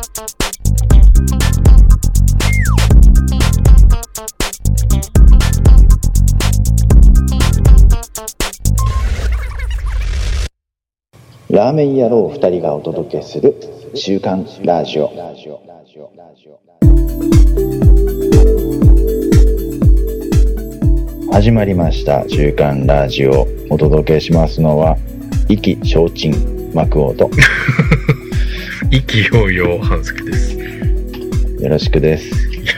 ラーメン野郎2人がお届けする週刊ラジオ。始まりました週刊ラジオ。お届けしますのは意気消沈幕王と意気揚々半助です。 よろしくです。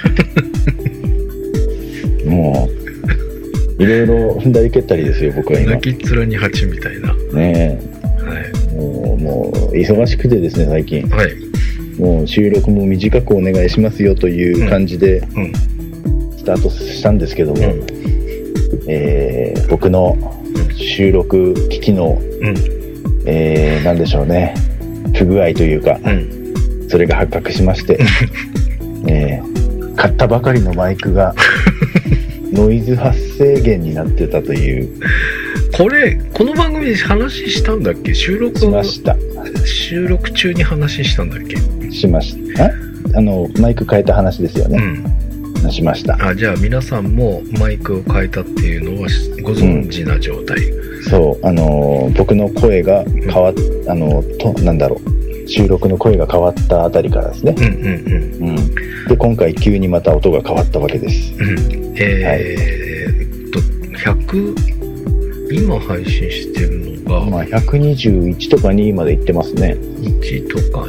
もういろいろ踏んだり蹴ったりですよ、僕は今。 泣きっ面に蜂みたいなねえ、はい、もう忙しくてですね最近、はい、もう収録も短くお願いしますよという感じでスタートしたんですけども、僕の収録機器の、なんでしょうね、不具合というか、それが発覚しまして、買ったばかりのマイクがノイズ発生源になってたという。 この番組で話したんだっけ？収録しました。 収録中に話したんだっけ？ しました。マイク変えた話ですよね。しました。 じゃあ皆さんもマイクを変えたっていうのはご存知な状態。 そう、僕の声が変わっ、なんだろう、収録の声が変わったあたりからですね。で今回急にまた音が変わったわけです。 100今配信してるのが、 121とか2までいってますね。 1とか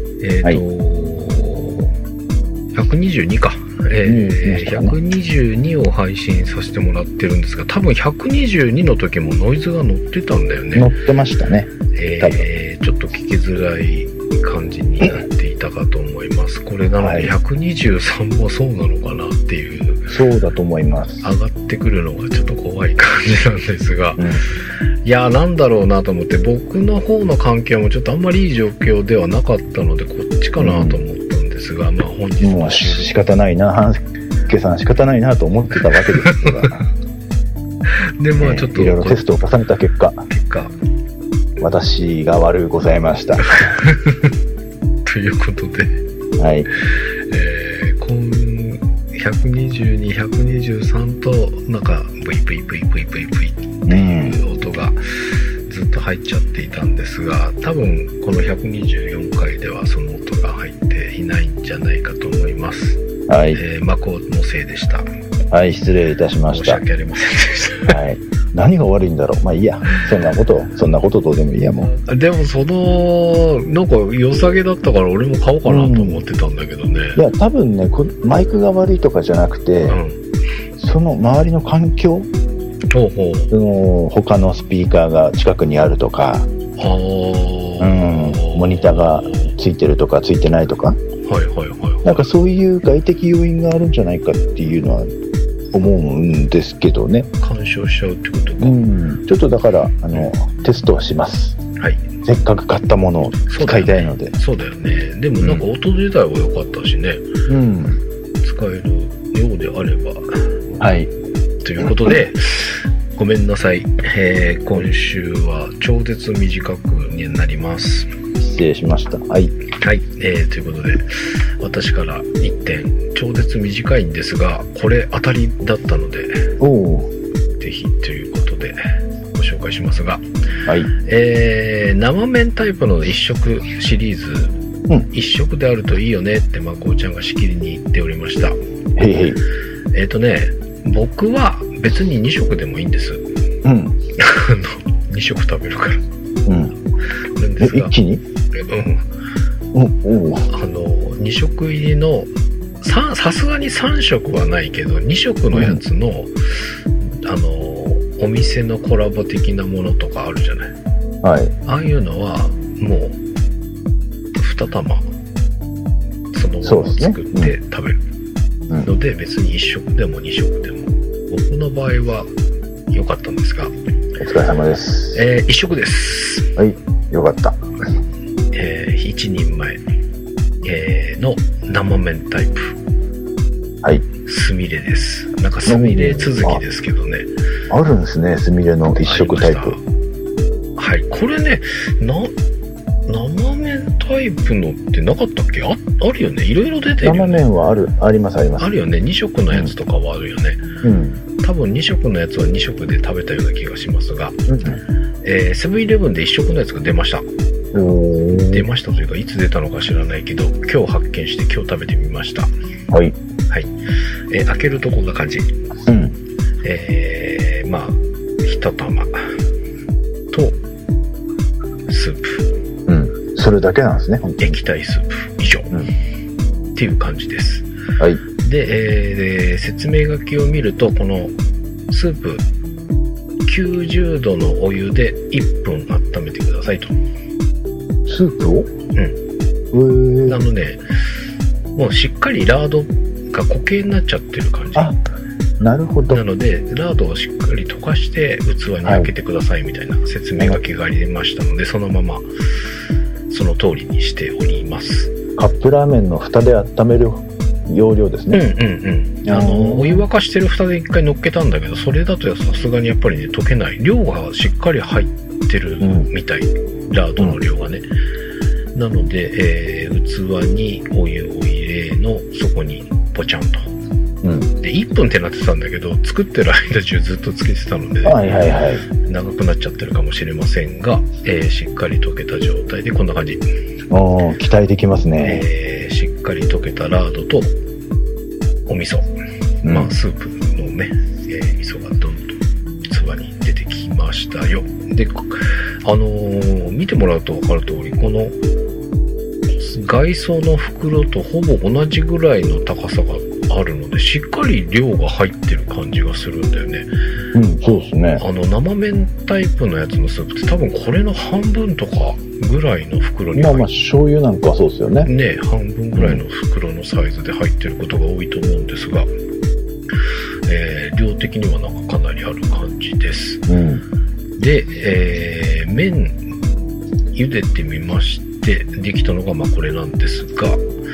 2、122か。122を配信させてもらってるんですが、多分122の時もノイズが乗ってたんだよね。 乗ってましたね。 ちょっと聞きづらい感じになっていたかと思います。これなので123もそうなのかなっていう。 そうだと思います。 上がってくるのがちょっと怖い感じなんですが、いやなんだろうなと思って、僕の方の環境もちょっとあんまりいい状況ではなかったので、こっちかなと思ったんですが、本日も仕方ないな、半助さん仕方ないなと思ってたわけですがでちょっといろいろテストを重ねた結果私が悪うございましたということで、はい、122、123となんかブイブイブイブイブイブイっていう音がずっと入っちゃっていたんですが、多分この124回ではその音が入っていないんじゃないかと思います。はい、マコのせいでした。はい、 失礼いたしました。 申し訳ありませんでした。 はい、何が悪いんだろう。まあいいや、そんなことどうでもいいや。もうでもなんか良さげだったから俺も買おうかなと思ってたんだけどね。 いや多分ね、マイクが悪いとかじゃなくて、その周りの環境、他のスピーカーが近くにあるとか、モニターがついてるとかついてないとか、なんかそういう外的要因があるんじゃないかっていうのは思うんですけどね。 干渉しちゃうってことか。 ちょっとだからテストはします。はい。せっかく買ったものを使いたいので。 そうだよね。でもなんか音自体は良かったしね。使えるようであれば。はい。ということで、ごめんなさい。今週は超絶短くになります。 失礼しました。はい。 はい、ということで私から1点、超絶短いんですがこれ当たりだったのでぜひということでご紹介しますが、はい、生麺タイプの一食シリーズ、一食であるといいよねってまこうちゃんがしきりに言っておりました。僕は別に2食でもいいんです。2食食べるから。なんですが、 一気に 2食入りのさすがに3食はないけど2食のやつの、お店のコラボ的なものとかあるじゃない。はい。ああいうのはもう2玉そのまま作って食べるので、別に1食でも2食でも僕の場合は良かったんですが。お疲れ様です。 1食です。 はい、よかった。 1人前、の生麺タイプ。はい。スミレです。なんかスミレ続きですけどね。 あるんですね、スミレの一食タイプ。 はい。これね、生麺麺タイプのってなかったっけ？あるよね。いろいろ出てるよね。 生麺はあります。 あるよね。2色のやつとかはあるよね。うん。多分2色のやつは2色で食べたような気がしますが、セブンイレブンで1色のやつが出ました。出ましたというか、いつ出たのか知らないけど、今日発見して今日食べてみました。 はい。 はい。開けるとこんな感じ。うん。まあ、1玉と、スープ。 うん。それだけなんですね、本当に。 液体スープ以上。うん。っていう感じです。 はい。 で、説明書きを見ると、このスープ、90度のお湯で1分温めてくださいと。 スープを？ うん。もうしっかりラードが固形になっちゃってる感じ。 あ、なるほど。 なので、ラードをしっかり溶かして器に開けてくださいみたいな説明書きがありましたので、そのままその通りにしております。 カップラーメンの蓋で温める容量ですね。 お湯沸かしてる蓋で一回乗っけたんだけど、それだとさすがにやっぱりね、溶けない。量がしっかり入ってるみたい。ラードの量がね。なので、器にお湯を入れの、そこにポチャンと。で、1分ってなってたんだけど、作ってる間中ずっとつけてたので、長くなっちゃってるかもしれませんが、しっかり溶けた状態でこんな感じ。 期待できますね。 しっかり溶けたラードとお味噌、まあスープのね、味噌がどんどん器に出てきましたよ。で、見てもらうと分かる通り、この外装の袋とほぼ同じぐらいの高さがあるので、しっかり量が入ってる感じがするんだよね。 うん、そうですね。 生麺タイプのやつのスープって多分これの半分とかぐらいの袋に入って、 まあ醤油なんかはそうですよね。 ね、半分ぐらいの袋のサイズで入ってることが多いと思うんですが、量的にはなんかかなりある感じです。で、麺茹でてみましてできたのがまあこれなんですが、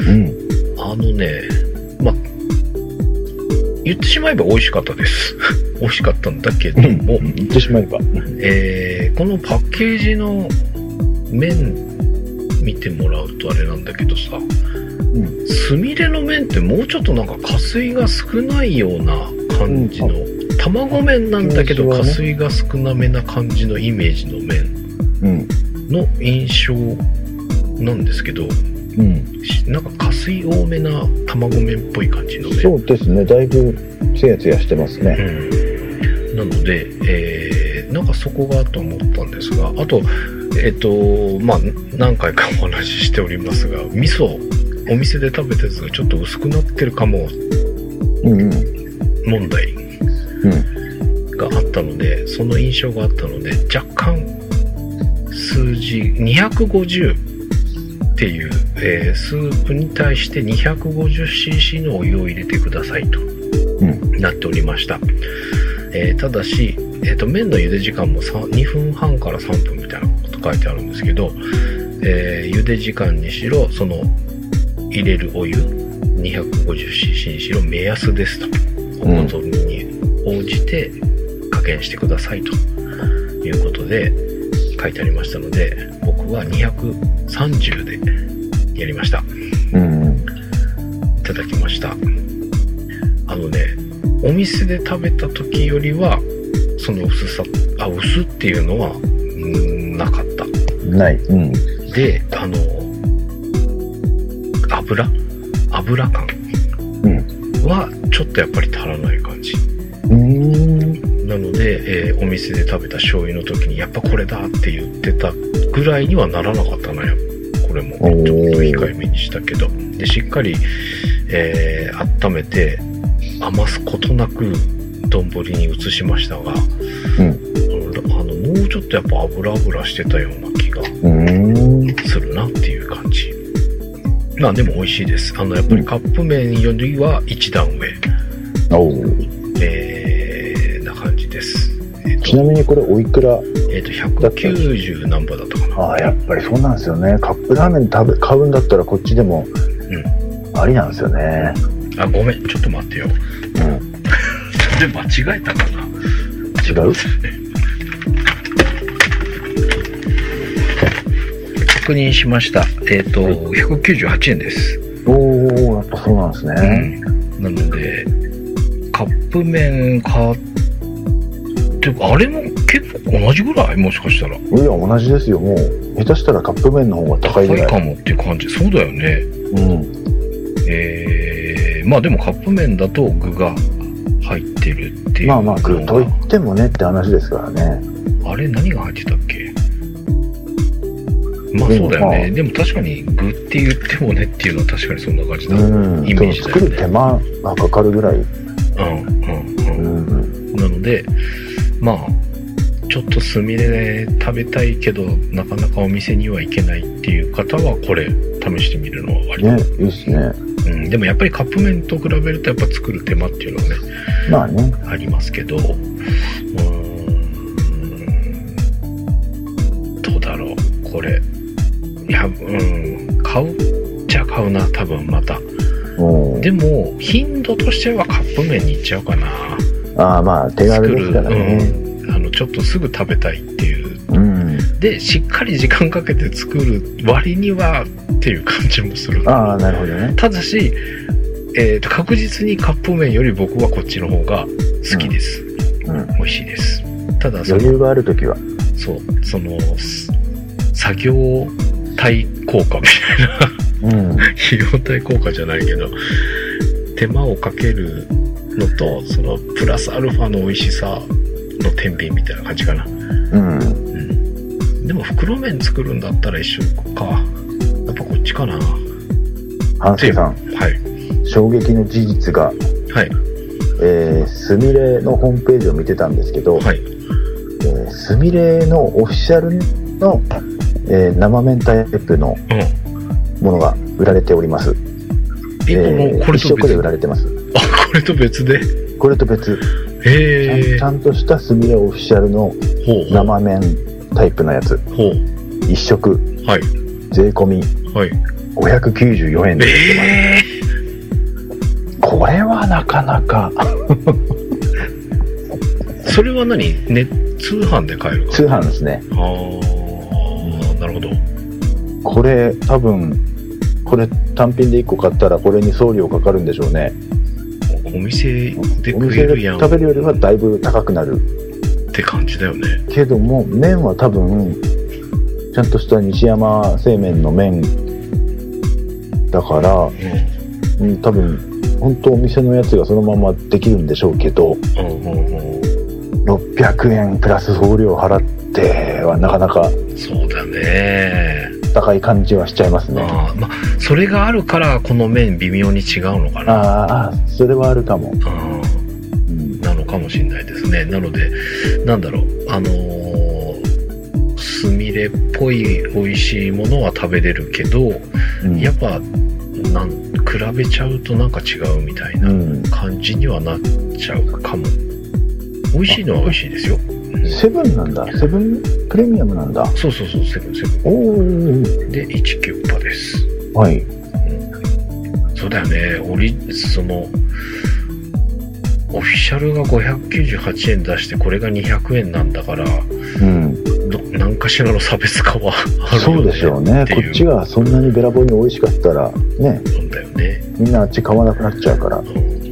まあ言ってしまえば美味しかったです。美味しかったんだけども、 言ってしまえば、 このパッケージの麺見てもらうとあれなんだけどさ、すみれの麺ってもうちょっとなんか加水が少ないような感じの、卵麺なんだけど加水が少なめな感じのイメージの麺の印象なんですけど、なんか加水多めな卵麺っぽい感じの麺。 そうですね、だいぶツヤツヤしてますね。 なので、なんかそこがと思ったんですが、あとまあ何回かお話ししておりますが、味噌お店で食べたやつがちょっと薄くなってるかも問題があったので、その印象があったので、若干数字250っていう、スープに対して 250cc のお湯を入れてくださいと、なっておりました。ただし、麺の茹で時間も2分半から3分みたいなこと書いてあるんですけど、茹で時間にしろ、その入れるお湯 250cc にしろ目安ですと、お望みに応じて加減してくださいということで書いてありましたので、僕は230でやりました。いただきました。お店で食べた時よりはその薄さ、薄っていうのはなかった。 ない。 で、油感はちょっとやっぱり足らない感じ。なので、お店で食べた醤油の時にやっぱこれだって言ってたぐらいにはならなかったな。これもちょっと控えめにしたけど、でしっかり、温めて余すことなく丼に移しましたが、もうちょっとやっぱ油してたような気がするなっていう感じ。まあでも美味しいです。やっぱりカップ麺よりは一段上。な感じです。 ちなみにこれおいくら 190何ぼだったかな。 やっぱりそうなんですよね。カップラーメン買うんだったらこっちでもありなんですよね。 ごめん、ちょっと待ってよ。で間違えたかな。 違う確認しました。198円です。 おー、やっぱそうなんですね。 なので、カップ麺買って、あれも結構同じぐらい？もしかしたら。いや、同じですよ。もう、下手したらカップ麺の方が高いぐらい。 高いかもっていう感じ。そうだよね。まあでもカップ麺だと具が入ってるっていう。 まあまあ、具といってもねって話ですからね。 あれ、何が入ってたっけ？まあそうだよね。でも確かに具って言ってもねっていうのは確かにそんな感じだ。イメージだよね。作る手間がかかるぐらい。なので、まあちょっとスミレ食べたいけどなかなかお店には行けないっていう方はこれ試してみるのは割と、 ね、いいっすね。 でもやっぱりカップ麺と比べるとやっぱ作る手間っていうのはね、 まあね、 ありますけど、どうだろうこれ。いや、買うっちゃ買うな、多分また。でも頻度としてはカップ麺に行っちゃうかな。 まあ手軽ですからね。 ちょっとすぐ食べたいっていう、でしっかり時間かけて作る割にはっていう感じもする。 なるほどね。 ただし、確実にカップ麺より僕はこっちの方が好きです。美味しいです。ただ余裕があるときはその作業対効果みたいな、費用対効果じゃないけど手間をかけるのとそのプラスアルファの美味しさの天秤みたいな感じかな。でも袋麺作るんだったら一緒か。やっぱこっちかな。 半助さん、衝撃の事実が、スミレのホームページを見てたんですけど、スミレのオフィシャルの、生麺タイプのものが売られております。 これと一色で売られてます。 これと別で？ これと別。ちゃんとしたスミレオフィシャルの生麺タイプのやつ。一食。税込み594円で売ってます。これはなかなか。 それは何？通販で買えるか？ 通販ですね。 なるほど。 これ多分これ単品で1個買ったらこれに送料かかるんでしょうね。 お店で食えるやん。 食べるよりはだいぶ高くなるって感じだよね。 けども麺は多分ちゃんとした西山製麺の麺だから、多分本当お店のやつがそのままできるんでしょうけど、600円プラス送料払ってはなかなかそうだね高い感じはしちゃいますね。 それがあるからこの麺微妙に違うのかな。 それはあるかも。 なのかもしれないですね。なのでなんだろうスミレっぽい美味しいものは食べれるけど、やっぱ比べちゃうとなんか違うみたいな感じにはなっちゃうかも。美味しいのは美味しいですよ。 セブンなんだ。セブンプレミアムなんだ。 そうセブン。で1キュッパです。そうだよね。そのオフィシャルが598円出してこれが200円なんだから、何かしらの差別化はあるよね。そうでしょうね。こっちがそんなにべらぼうに美味しかったらね。そうだよね。みんなあっち買わなくなっちゃうから。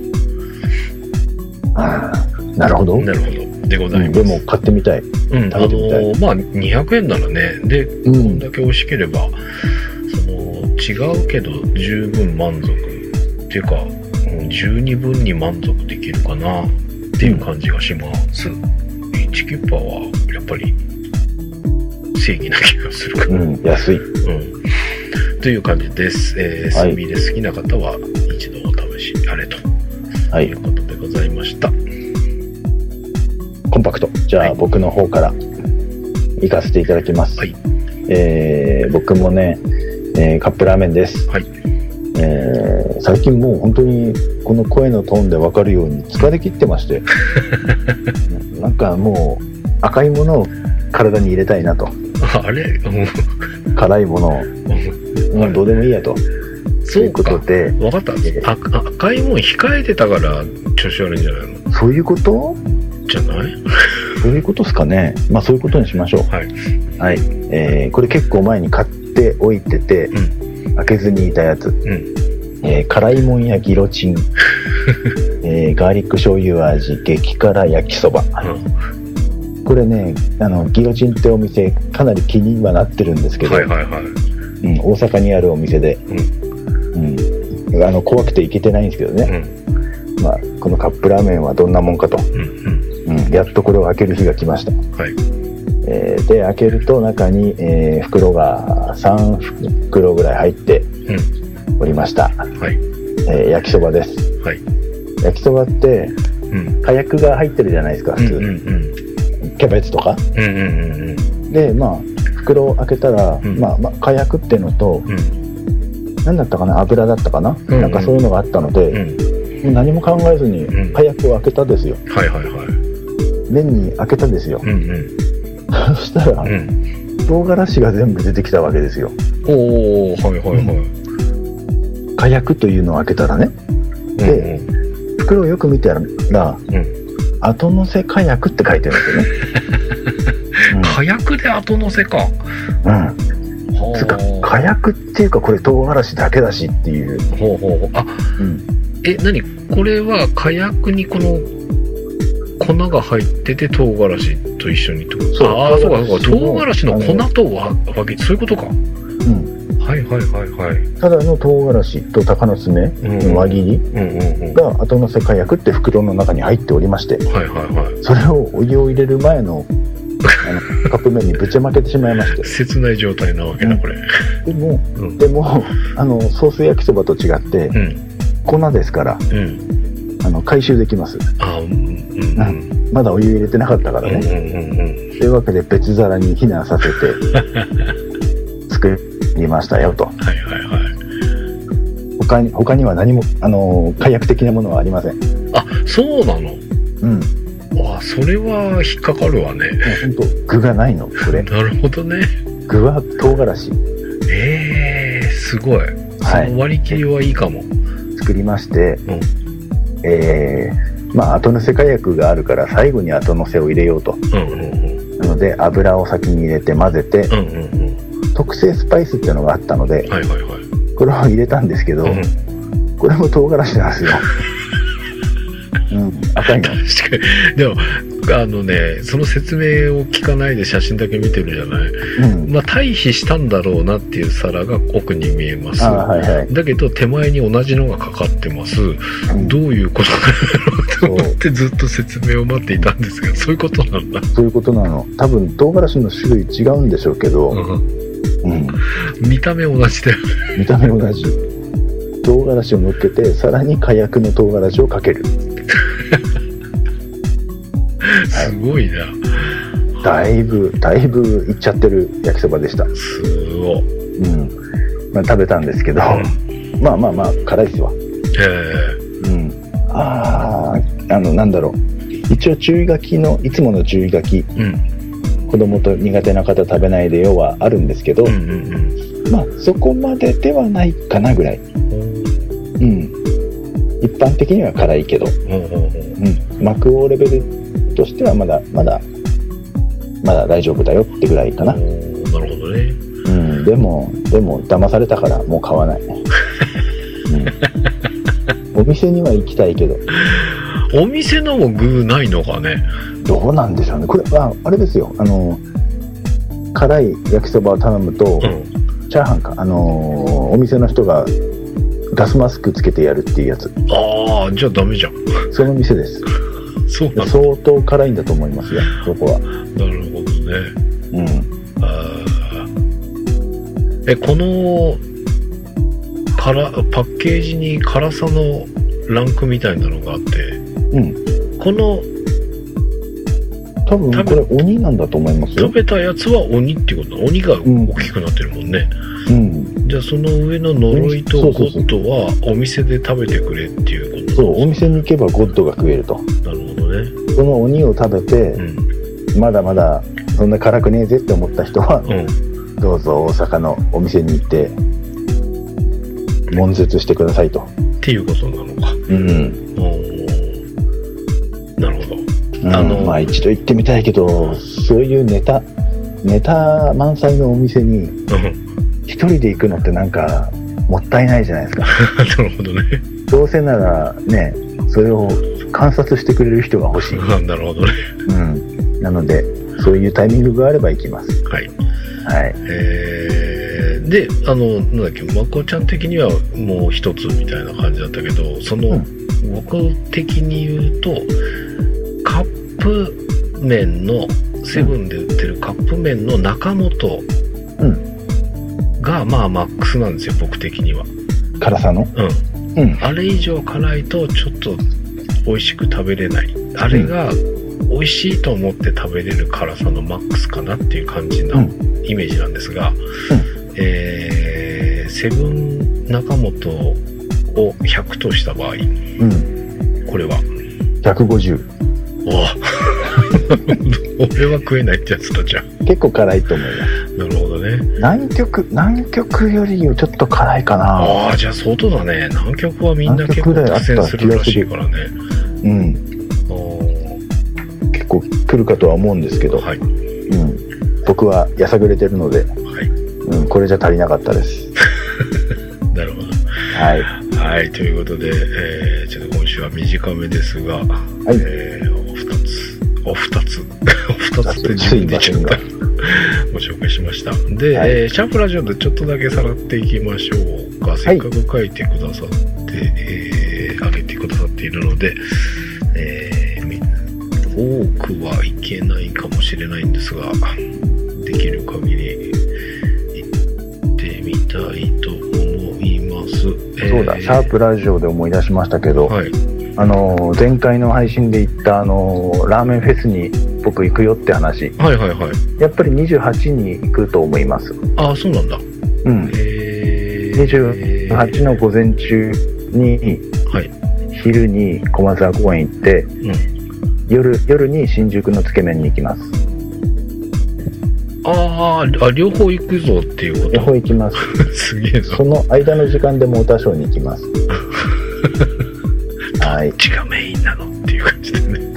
なるほどでございます。でも買ってみたい。食べてみたい。 200円ならね。で、こんだけ美味しければ違うけど十分満足っていうか、十二分に満足できるかなっていう感じがします。1キュッパはやっぱり正義な気がするかな。 安い。 という感じです。スミレ好きな方は一度お試しあれということでございました。 コンパクト。じゃあ、僕の方から行かせていただきます。僕もね、カップラーメンです。最近もう本当にこの声のトーンで分かるように疲れ切ってましてなんかもう赤いものを体に入れたいなと。辛いものをどうでもいいやと。そういうことで分かった。赤いもん控えてたから調子悪いんじゃないの？ そういうことじゃない？そういうことですかね。そういうことにしましょう。これ結構前に買ってておいてて、開けずにいたやつ、辛いもんやギロチン、ガーリック醤油味激辛焼きそば、これねギロチンってお店かなり気にはなってるんですけど、大阪にあるお店で、怖くて行けてないんですけどね、このカップラーメンはどんなもんかと、やっとこれを開ける日が来ました、で開けると中に、袋が3袋ぐらい入っておりました、焼きそばです、焼きそばって、火薬が入ってるじゃないですか普通、キャベツとか、で袋を開けたら、火薬っていうのと、何だったかな、油だったかな、なんかそういうのがあったので、もう何も考えずに火薬を開けたですよ、麺に開けたですよ、そしたら、唐辛子が全部出てきたわけですよ。火薬というのを開けたらね、で、袋をよく見たら、後乗せ火薬って書いてるんですよね。 火薬で後乗せか。 つか火薬っていうかこれ唐辛子だけだしっていう。 何これは火薬にこの粉が入ってて唐辛子と一緒にってこと？そうか唐辛子の粉と分け、そういうことか。ただの唐辛子と鷹の爪の輪切りが後乗せ火薬って袋の中に入っておりまして、それをお湯を入れる前のカップ麺にぶちまけてしまいまして、 切ない状態なわけだこれ。 でもソース焼きそばと違って、粉ですから、回収できます。まだお湯入れてなかったからね。というわけで別皿に避難させて作りましたよと。他には何も火薬的なものはありません。 そうなの。それは引っかかるわね。 本当具がないのこれ。 なるほどね。 具は唐辛子。 すごい。その割り切りはいいかも。 作りまして、後乗せ火薬があるから最後に後乗せを入れようと。なので油を先に入れて混ぜて、特製スパイスっていうのがあったので、これを入れたんですけど、これも唐辛子なんですよ。赤いの。確かに。でもその説明を聞かないで写真だけ見てるじゃない。退避したんだろうなっていう皿が奥に見えます。だけど手前に同じのがかかってます。どういうことなんだろうと思ってずっと説明を待っていたんですが、そういうことなんだ。 そういうことなの。多分唐辛子の種類違うんでしょうけど、 見た目同じだよね。 見た目同じ。唐辛子を乗っけてさらに火薬の唐辛子をかける。 すごいな。 だいぶいっちゃってる焼きそばでした。 すごい。 食べたんですけど、辛いですわ。なんだろう。一応注意書きのいつもの注意書き、子供と苦手な方食べないでよはあるんですけど、そこまでではないかなぐらい。一般的には辛いけど、マクオレベルとしてはまだ大丈夫だよってぐらいかな。なるほどね。 でも騙されたからもう買わない。お店には行きたいけど。 お店のも具ないのかね。 どうなんでしょうね。これはあれですよ。辛い焼きそばを頼むと、チャーハンかお店の人がガスマスクつけてやるっていうやつ。 じゃあダメじゃん。 その店です。 そうなんだ。 相当辛いんだと思いますよ、そこは。 なるほどね。このパッケージに辛さのランクみたいなのがあって、この多分これ鬼なんだと思いますよ。 食べたやつは鬼っていうことだ。鬼が大きくなってるもんね。じゃあその上の呪いとゴッドはお店で食べてくれっていうこと。 そう、お店に行けばゴッドが食えると。 なるほどね。 その鬼を食べて、まだまだそんな辛くねえぜって思った人は、どうぞ大阪のお店に行って悶絶してくださいと。 っていうことなのか。なるほど。 一度行ってみたいけど、そういうネタ満載のお店に一人で行くのってなんかもったいないじゃないですか。 なるほどね。 どうせならね、それを観察してくれる人が欲しい。 なるほどね。 なのでそういうタイミングがあれば行きます。 はい。 はい。 で、なんだっけ、まこちゃん的にはもう一つみたいな感じだったけど、その、僕的に言うと、カップ麺の、セブンで売ってるカップ麺の中本が、まあマックスなんですよ、僕的には。 辛さの？ あれ以上辛いとちょっと美味しく食べれない。あれが美味しいと思って食べれる辛さのマックスかなっていう感じのイメージなんですが、セブン中本を100とした場合、これは 150。 俺は食えないってやつだじゃん。 結構辛いと思います。 なるほどね。 南極よりちょっと辛いかな。 ああ、じゃあ相当だね。南極はみんな結構苦戦するらしいからね。 結構来るかとは思うんですけど、僕はやさぐれてるので、これじゃ足りなかったです。 なるほど。 はい、 ということで、ちょっと今週は短めですが、お二つって自分で言っちゃった。ご紹介しました。で、シャープラジオでちょっとだけさらっていきましょうか。せっかく書いてくださって、あげてくださっているので、多くはいけないかもしれないんですが、できる限り行ってみたいと思います。 そうだ、シャープラジオで思い出しましたけど、前回の配信で言ったラーメンフェスに僕行くよって話、やっぱり28に行くと思います。 ああ、そうなんだ。 28の午前中に、昼に小松沢公園行って、夜に新宿のつけ麺に行きます。 両方行くぞっていうこと？ 両方行きます。 すげえな。 その間の時間でモーターショーに行きます。 どっちがメインなのっていう感じでね。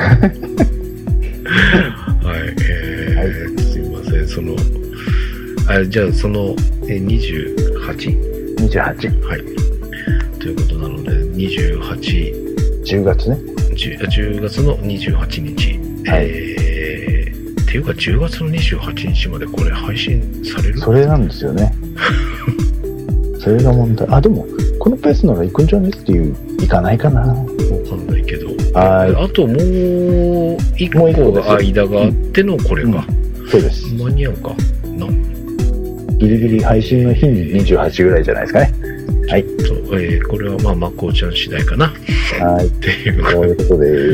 すいません、じゃあその 28？ 28。 ということなので、10月ね。10月の28日。っていうか10月の28日までこれ配信される？ それなんですよね。それが問題。でもこのペースなら行くんじゃねっていう、行かないかな。わかんないけど。あともう1個間があってのこれか。 そうです。 間に合うかな。 ギリギリ配信の日に28ぐらいじゃないですかね。 これはまこちゃん次第かな。っていうことです。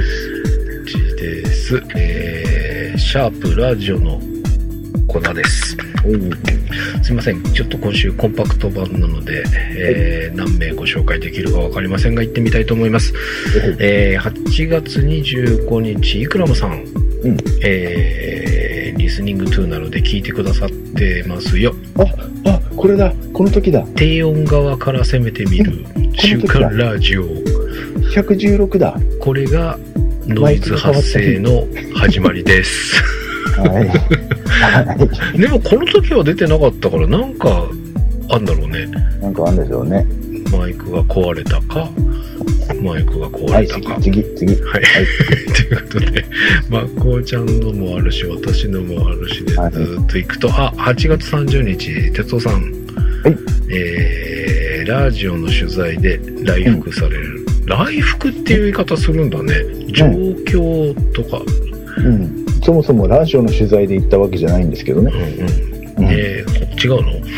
シャープラジオのコーナーです。すいません、ちょっと今週コンパクト版なので、何名ご紹介できるか分かりませんが行ってみたいと思います。8月25日イクラムさん、リスニング2なので聞いてくださってますよ。 これだ、この時だ。 低音側から攻めてみる週刊ラジオ 116だ。 これがノイズ発生の始まりです。でもこの時は出てなかったから、なんかあんだろうね。 なんかあんでしょうね。 マイクが壊れたか、マイクが壊れたか。 次。 ということで、まこうちゃんのもあるし、私のもあるしでずっといくと、8月30日、哲夫さん、ラジオの取材で来福される。来福っていう言い方するんだね。状況とか。 そもそもラジオの取材で行ったわけじゃないんですけどね。 違うの？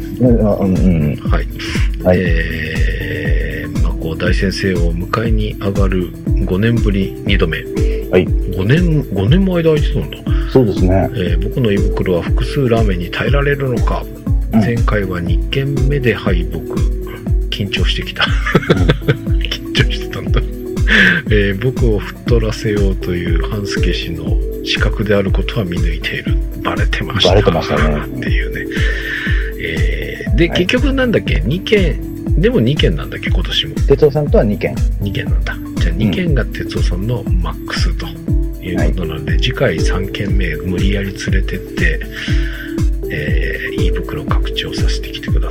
まこう大先生を迎えに上がる5年ぶり2度目。5年も間空いてたんだ。 そうですね。 僕の胃袋は複数ラーメンに耐えられるのか。前回は2軒目で敗北。緊張してきた。緊張してたんだ。僕を吹っ飛らせようという半助氏の資格であることは見抜いている。バレてましたね。っていうね。で、結局なんだっけ、2件、でも2件なんだっけ、今年も。 哲夫さんとは2件。 2件なんだ。じゃあ2件が哲夫さんのマックスということなので、次回3件目無理やり連れてって、胃袋拡張させてきてくだ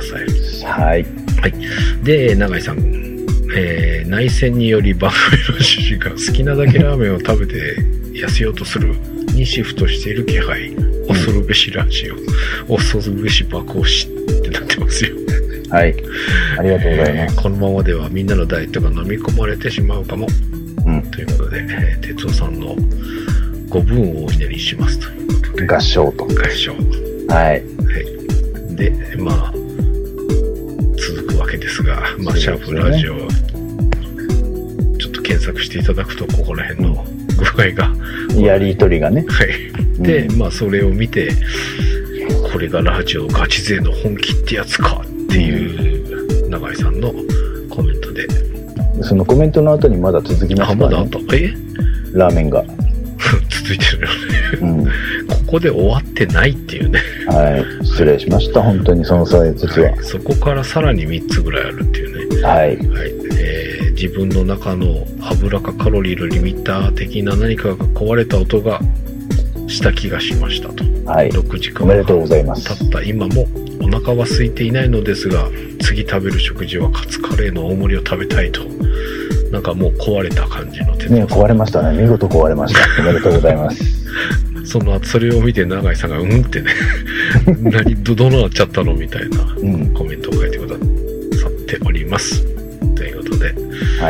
はい。 はい。で、永井さん、内戦により番組の主旨が好きなだけラーメンを食べて痩せようとするにシフトしている気配。恐るべしラジオ、恐るべし爆押しってなってますよ。 はい。ありがとうございます。 このままではみんなのダイエットが飲み込まれてしまうかも。ということで、哲夫さんのご分をお祈りしますということで。 合唱と。 合唱。 はい。 はい。で、まあ、続くわけですが、まあ、シャープラジオ、ちょっと検索していただくと、ここら辺の具合が。 やりとりがね。 はい。で、まあ、それを見て、これがラジオガチ勢の本気ってやつかっていう永井さんのコメントで。 そのコメントの後にまだ続きましたね。 まだあった。 ラーメンが。 続いてるよね。ここで終わってないっていうね。 はい。失礼しました。本当にその際実は、 はい。そこからさらに3つぐらいあるっていうね。 はい。 はい。自分の中の油かカロリーのリミッター的な何かが壊れた音がした気がしましたと。 はい。 6時間おめでとうございます。 経った今もお腹は空いていないのですが、次食べる食事はカツカレーの大盛りを食べたいと。なんかもう壊れた感じの手ね、壊れましたね。見事壊れました。おめでとうございます。 それを見て永井さんがうんってねどうなっちゃったのみたいなコメントを書いてくださっております。ということで、 はい。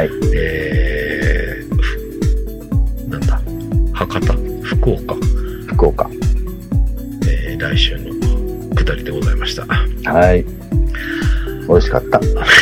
なんだ、博多、福岡、来週の下りでございました。 はい。美味しかった。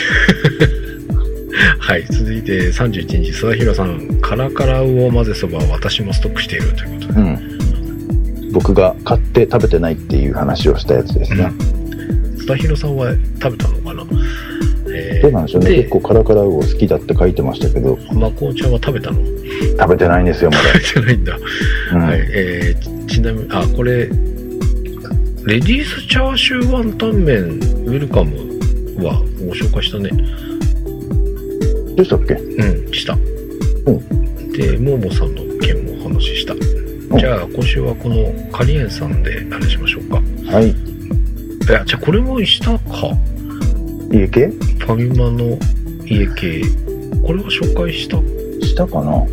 はい、続いて31日、須田弘さん、カラカラウオ混ぜそばは私もストックしているということで、 僕が買って食べてないっていう話をしたやつですね。 須田弘さんは食べたのかな。 どうなんでしょうね。結構カラカラウオ好きだって書いてましたけど、 まこうちゃんは食べたの？ 食べてないんですよ、まだ。 食べてないんだ。はい。ちなみにこれレディースチャーシューワンタン麺ウェルカムはご紹介したね。 でしたっけ？ した。で、モーモさんの件もお話しした。じゃあ今週はこのカリエンさんであれしましょうか。 はい。 じゃあこれもしたか。 家系？ ファミマの家系。これは紹介したかな。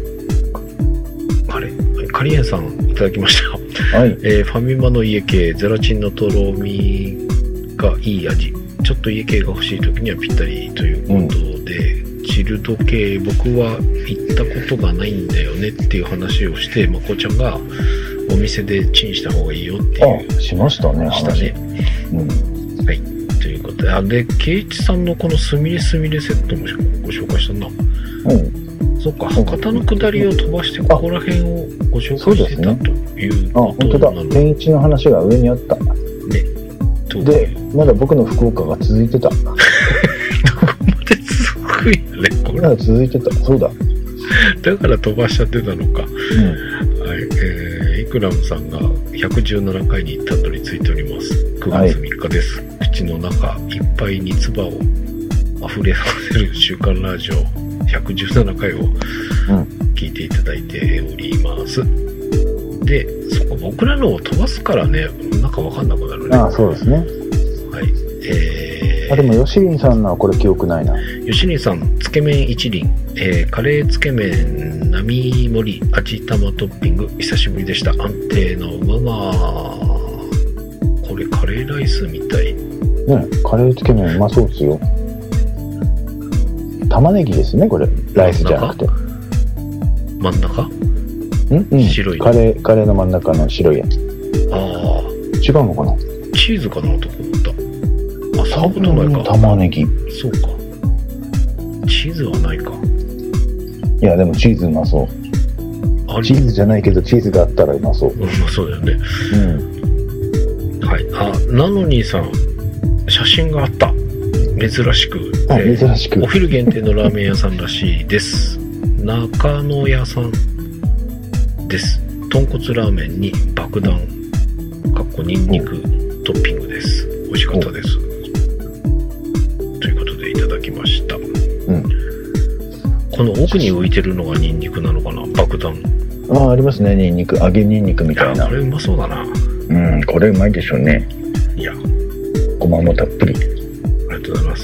カリエンさんいただきました。はい。ファミマの家系ゼラチンのとろみがいい味。ちょっと家系が欲しい時にはぴったりということで、チルド系僕は行ったことがないんだよねっていう話をして、まこちゃんがお店でチンした方がいいよっていうしましたね。 したね。はい。ということで、ケイチさんのこのスミレセットもご紹介したな。そっか、博多の下りを飛ばしてここら辺をご紹介してたということなの。 本当だ。天一の話が上にあった。ね。で、まだ僕の福岡が続いてた。 どこまで続くんやね、これ。 まだ続いてた。そうだ。 だから飛ばしちゃってたのか。はい。イクラムさんが117回にたどり着いております。9月3日です。口の中いっぱいに唾を溢れさせる週刊ラジオ117回を聞いていただいております。で、そこ僕らのを飛ばすからね、なんかわかんなくなるね。 そうですね。 はい。 でもヨシリンさんのはこれ記憶ないな。 ヨシリンさん、つけ麺一輪、カレーつけ麺並盛り味玉トッピング久しぶりでした。安定のまま。これカレーライスみたい。 ね、カレーつけ麺うまそうですよ。玉ねぎですね、これ。ライスじゃなくて。 真ん中？白い。 カレーの真ん中の白いやつ。違うのかな？ チーズかなと思った。そんなことないか。 玉ねぎ。 そうか。チーズはないか。 いや、でもチーズうまそう。チーズじゃないけど、チーズがあったらうまそう。 うまそうだよね。はい。ナノニーさん、写真があった。珍しく。 珍しく。 お昼限定のラーメン屋さんらしいです。中野屋さんです。豚骨ラーメンに爆弾ニンニクトッピングです。美味しかったです。ということでいただきました。この奥に浮いてるのがニンニクなのかな、爆弾。 ありますね、ニンニク、揚げニンニクみたいな。 これうまそうだな。 これうまいでしょうね。 いや、 ごまもたっぷり。 ありがとうございます。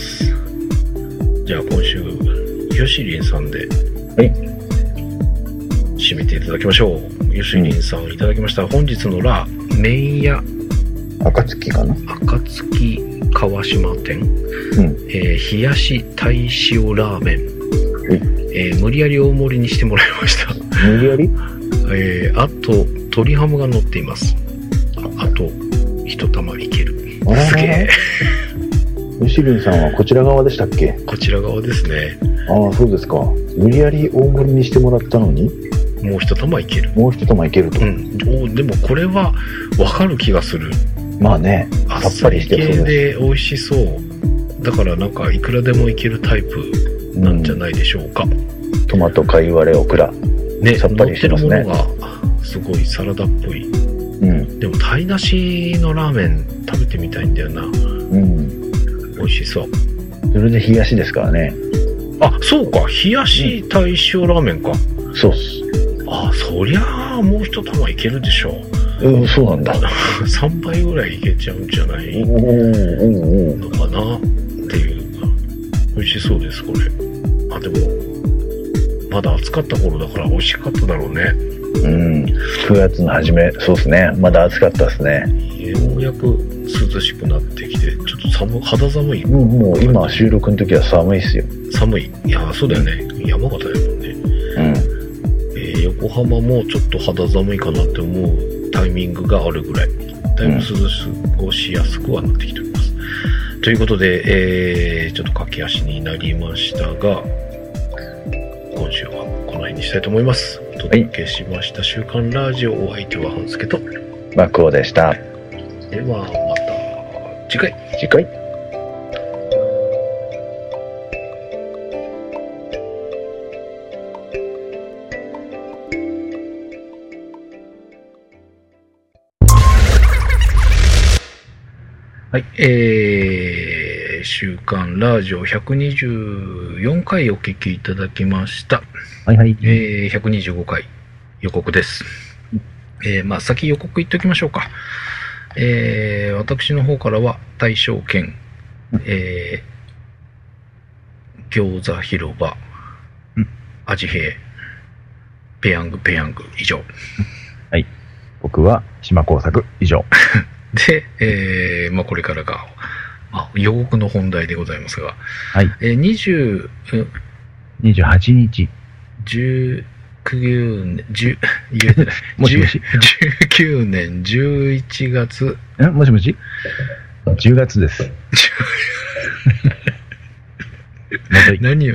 よしりんさんで、 はい。 締めていただきましょう。よしりんさんいただきました。本日のラー、麺屋暁かな、 暁川島店、冷やし鯛塩ラーメン、無理やり大盛りにしてもらいました。 無理やり？ あと鶏ハムが乗っています。あと一玉いける。すげえ。 よしりんさんはこちら側でしたっけ？ こちら側ですね。 ああ、そうですか。無理やり大盛りにしてもらったのにもう一玉いける。 もう一玉いけると。 でもこれは分かる気がする。 まあね、さっぱりしてそうです。 で美味しそう。だからなんかいくらでもいけるタイプなんじゃないでしょうか。 トマト、貝割れ、オクラ。 ね、 さっぱりしてますね。 乗ってるものがすごいサラダっぽい。でも鯛出しのラーメン食べてみたいんだよな。美味しそう。 それで冷やしですからね。 あ、そうか。冷やし鯛塩ラーメンか。 そうっす。 あ、そりゃあもう一玉いけるでしょう。そうなんだ。 3倍ぐらいいけちゃうんじゃないのかなっていう。美味しそうです、これ。あ、でもまだ暑かった頃だから美味しかっただろうね。 9月の初め、そうですね。まだ暑かったですね。 ようやく涼しくなってきて、ちょっと肌寒い。 もう今収録の時は寒いっすよ。 寒い。いや、そうだよね。山形だもんね。横浜もちょっと肌寒いかなって思うタイミングがあるぐらい、だいぶ過ごしやすくはなってきております。ということで、ちょっと駆け足になりましたが、今週はこの辺にしたいと思います。お届けしました週刊ラジオ、お相手は半助とマクオでした。 ではまた次回。はい、週刊ラジオ124回お聞きいただきました。 はいはい。 125回予告です。まあ先予告言っておきましょうか。私の方からは大正圏、餃子広場、味平、ペヤング以上。 はい。僕は島工作以上。 で、まあこれからが、予告の本題でございますが、 はい。 28 日。 19年、言えてない。 もしもし。 19年11月。 もしもし ?10 月です。 何を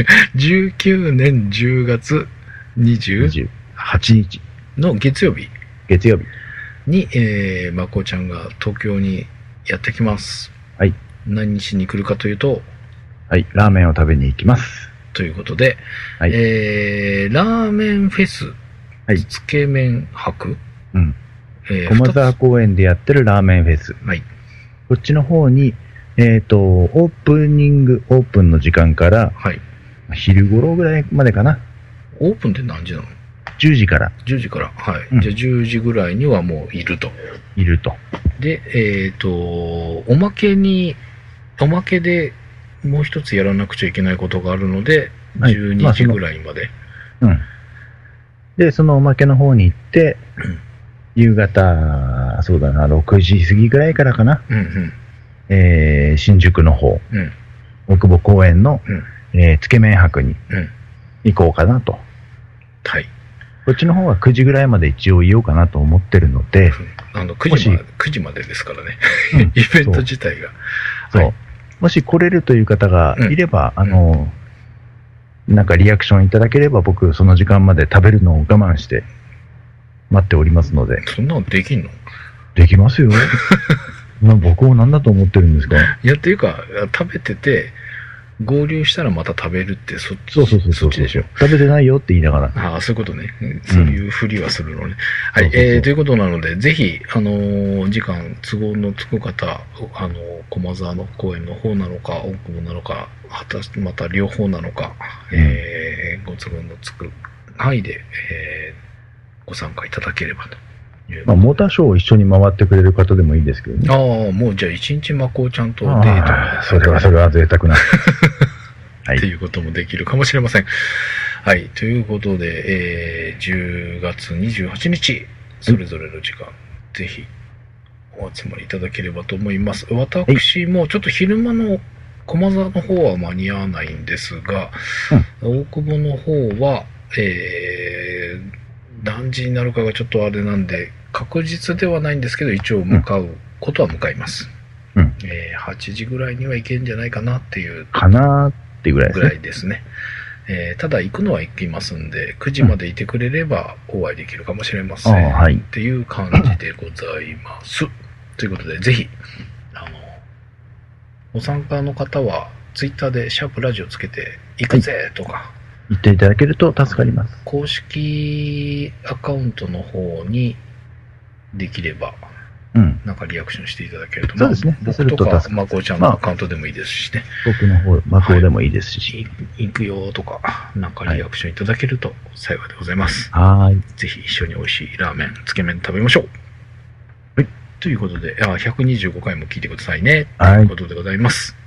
19年10月28日の月曜日に、まこちゃんが東京にやってきます。 はい。 何しに来るかというと、 はい、ラーメンを食べに行きます。 ということで、 はい、 ラーメンフェス、 はい、 つけ麺博、 駒沢公園でやってるラーメンフェス。 はい。 こっちの方に、オープンの時間から、 はい。 昼頃ぐらいまでかな。 オープンって何時なの ？10時から。 10時から。はい。じゃあ10時ぐらいにはもういると。で、おまけでもう一つやらなくちゃいけないことがあるので、はい、12時ぐらいまで。 で、そのおまけの方に行って、夕方、そうだな、6時過ぎぐらいからかな。新宿の方、大久保公園の、つけ麺博に行こうかなと。 はい。 こっちの方は9時ぐらいまで一応いようかなと思ってるので、 9時までですからね。イベント自体が。 そう。もし来れるという方がいれば、なんかリアクションいただければ僕その時間まで食べるのを我慢して待っておりますので。 そんなのできんの？ できますよ。僕を何だと思ってるんですか？ いや、っていうか、食べてて、合流したらまた食べるってそっちでしょ。 食べてないよって言いながら。 ああ、そういうことね。そういうふりはするのね。はい。ということなので、ぜひ、時間、都合のつく方、駒沢の公園の方なのか、大久保なのか、また両方なのか、ご都合のつく範囲で、ご参加いただければと。 モーターショーを一緒に回ってくれる方でもいいですけどね。 ああ、もうじゃあ一日まこうちゃんとデート。 それは贅沢な。 っていうこともできるかもしれません。はい。ということで、10月28日、それぞれの時間、ぜひお集まりいただければと思います。私もちょっと昼間の駒沢の方は間に合わないんですが、大久保の方は、何時になるかがちょっとあれなんで、確実ではないんですけど、一応向かうことは向かいます。8時ぐらいには行けんじゃないかなっていう。 かなーってぐらいですね。ただ行くのは行きますんで、9時までいてくれればお会いできるかもしれません。っていう感じでございます。ということで、ぜひ、ご参加の方は、ツイッターでシャープラジオつけて、行くぜとか、 言っていただけると助かります。 公式アカウントの方にできれば、なんかリアクションしていただけると。 そうですね。 僕とか、まこちゃんのアカウントでもいいですしね。 僕の方、まこでもいいですし。 行くよとか、なんかリアクションいただけると幸いでございます。ぜひ一緒に美味しいラーメン、つけ麺食べましょう。ということで、125回も聞いてくださいね。ということでございます。